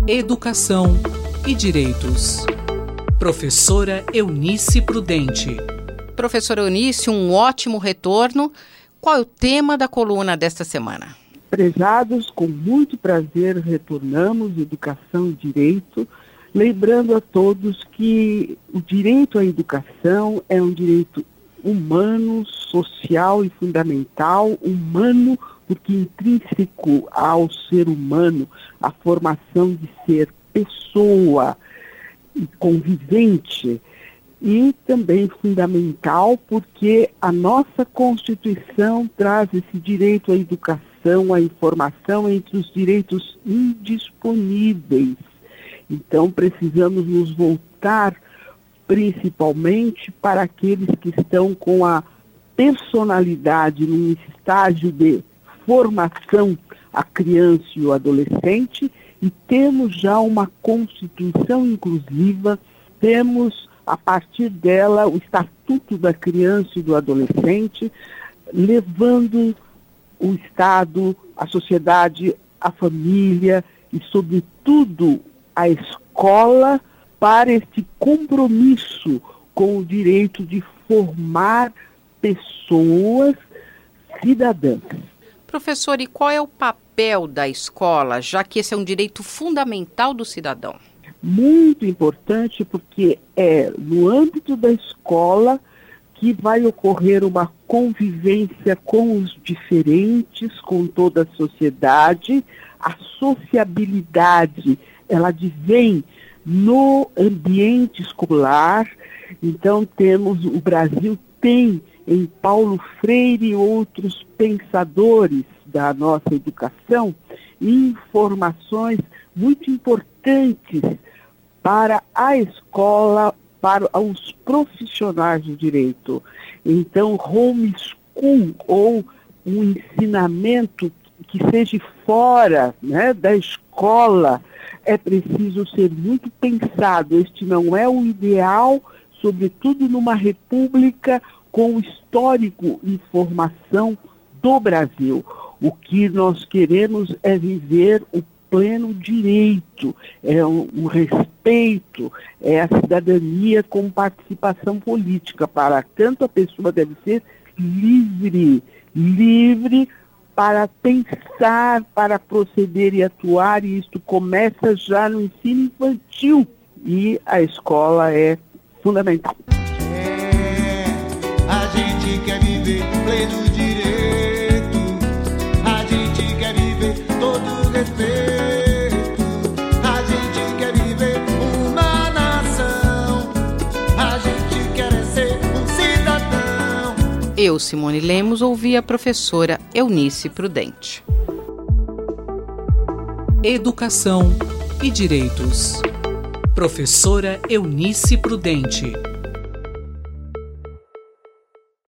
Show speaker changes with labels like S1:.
S1: Educação e Direitos. Professora Eunice Prudente.
S2: Professora Eunice, um ótimo retorno. Qual é o tema da coluna desta semana?
S3: Prezados, com muito prazer retornamos Educação e Direito, lembrando a todos que o direito à educação é um direito humano, social e fundamental, humano, porque intrínseco ao ser humano a formação de ser pessoa e convivente, e também fundamental porque a nossa Constituição traz esse direito à educação, à informação entre os direitos indisponíveis. Então precisamos nos voltar principalmente para aqueles que estão com a personalidade num estágio de formação, a criança e o adolescente, e temos já uma Constituição inclusiva, temos a partir dela o Estatuto da Criança e do Adolescente, levando o Estado, a sociedade, a família e, sobretudo, a escola para este compromisso com o direito de formar pessoas cidadãs.
S2: Professor, e qual é o papel da escola, já que esse é um direito fundamental do cidadão?
S3: Muito importante, porque é no âmbito da escola que vai ocorrer uma convivência com os diferentes, com toda a sociedade. A sociabilidade, ela advém no ambiente escolar. Então o Brasil tem em Paulo Freire e outros pensadores da nossa educação informações muito importantes para a escola, para os profissionais do direito. Então, homeschool, ou um ensinamento que seja fora, da escola, é preciso ser muito pensado. Este não é o ideal, sobretudo numa república com o histórico em formação do Brasil. O que nós queremos é viver o pleno direito, é um respeito, é a cidadania com participação política. Para tanto, a pessoa deve ser livre para pensar, para proceder e atuar, e isto começa já no ensino infantil, e a escola é fundamental.
S4: A gente quer viver pleno direito, a gente quer viver todo respeito, a gente quer viver uma nação, a gente quer ser um cidadão.
S2: Eu, Simone Lemos, ouvi a professora Eunice Prudente.
S1: Educação e Direitos. Professora Eunice Prudente.